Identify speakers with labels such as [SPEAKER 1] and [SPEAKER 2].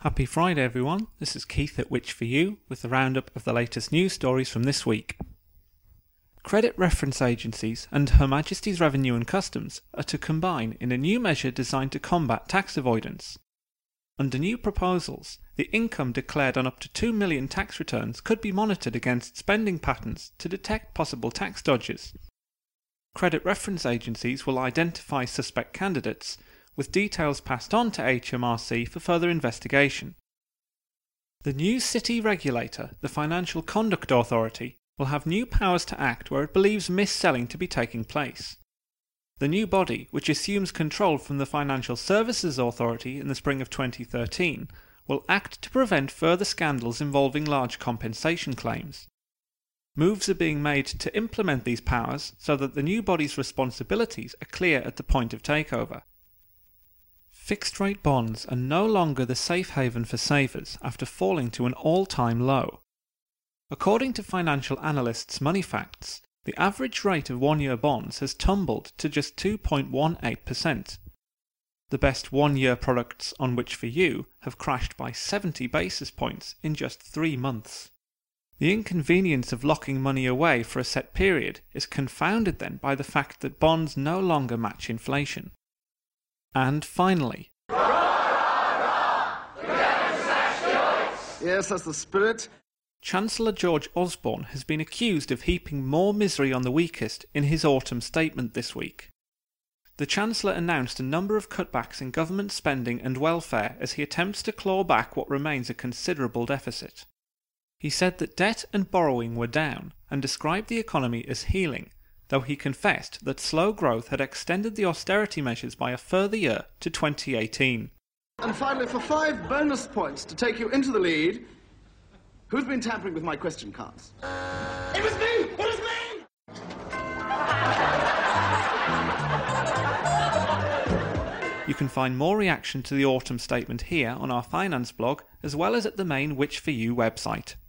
[SPEAKER 1] Happy Friday everyone, this is Keith at Which For You with the roundup of the latest news stories from this week. Credit reference agencies and Her Majesty's Revenue and Customs are to combine in a new measure designed to combat tax avoidance. Under new proposals, the income declared on up to 2 million tax returns could be monitored against spending patterns to detect possible tax dodges. Credit reference agencies will identify suspect candidates, with details passed on to HMRC for further investigation. The new city regulator, the Financial Conduct Authority, will have new powers to act where it believes mis-selling to be taking place. The new body, which assumes control from the Financial Services Authority in the spring of 2013, will act to prevent further scandals involving large compensation claims. Moves are being made to implement these powers so that the new body's responsibilities are clear at the point of takeover. Fixed-rate bonds are no longer the safe haven for savers after falling to an all-time low. According to financial analysts MoneyFacts, the average rate of one-year bonds has tumbled to just 2.18%. The best one-year products on Which For You have crashed by 70 basis points in just 3 months. The inconvenience of locking money away for a set period is confounded then by the fact that bonds no longer match inflation. And finally,
[SPEAKER 2] yes, that's the spirit.
[SPEAKER 1] Chancellor George Osborne has been accused of heaping more misery on the weakest in his autumn statement this week. The Chancellor announced a number of cutbacks in government spending and welfare as he attempts to claw back what remains a considerable deficit. He said that debt and borrowing were down and described the economy as healing, though he confessed that slow growth had extended the austerity measures by a further year to 2018.
[SPEAKER 2] And finally, for 5 bonus points to take you into the lead, who's been tampering with my question cards? It was me! It was me!
[SPEAKER 1] You can find more reaction to the autumn statement here on our finance blog, as well as at the main Which For You website.